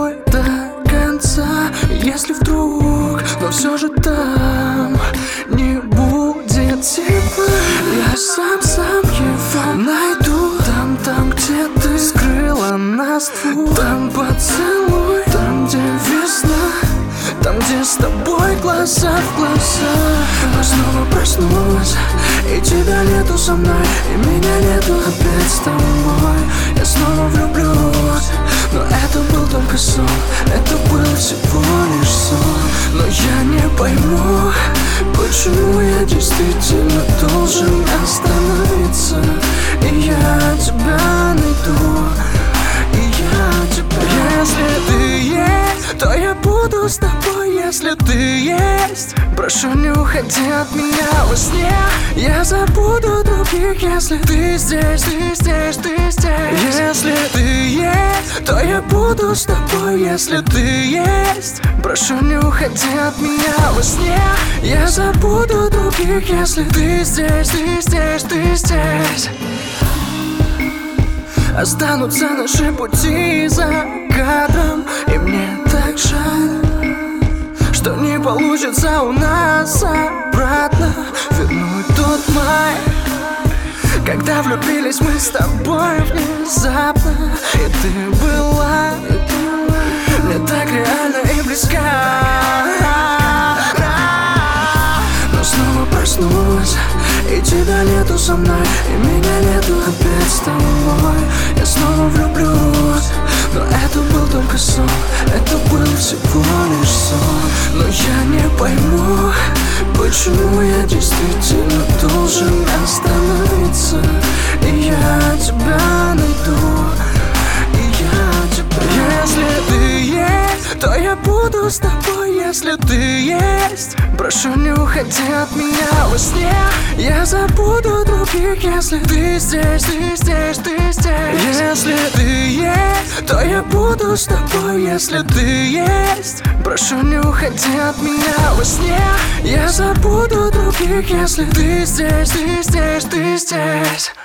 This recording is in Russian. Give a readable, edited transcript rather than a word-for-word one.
тобой до конца. Если вдруг, но все же там не будет тепла, я сам его найду. Там, где ты скрыла нас двух. Там поцелуй, там, где весна, там, где с тобой глаза в глаза. Я снова проснулась, и тебя нету со мной, и меня нету опять с тобой. Я снова влюблюсь, но это был только сон, это был всего лишь сон. Но я не пойму, почему я действительно должен остановиться. И я тебя найду, и я тебя. Если ты есть, то я буду с тобой. Если ты есть, прошу, не уходи от меня во сне. Я забуду других, если ты здесь, ты здесь, ты здесь. Если ты есть, то я буду с тобой. Если ты есть, прошу, не уходи от меня во сне. Я забуду других, если ты здесь, ты здесь, ты здесь. Останутся наши пути за кадром, и мне так жаль, что не получится у нас обратно вернуть тот май, когда влюбились мы с тобой внезапно. И ты была мне так реально и близка. Но снова проснулась, и тебя нету со мной, и меня нету опять с тобой. Я снова влюблюсь, но это был только сон, это был всего лишь сон. Но я не пойму, почему я действительно должен остановиться. И я тебя найду, и я тебя. Если ты есть, то я буду с тобой. Если ты есть, прошу, не уходи от меня во сне. Я забуду других, если ты здесь, ты здесь, ты здесь. Если ты есть, то я буду с тобой. Если ты есть, прошу, не уходи от меня во сне. Я забуду других, если ты здесь, ты здесь, ты здесь.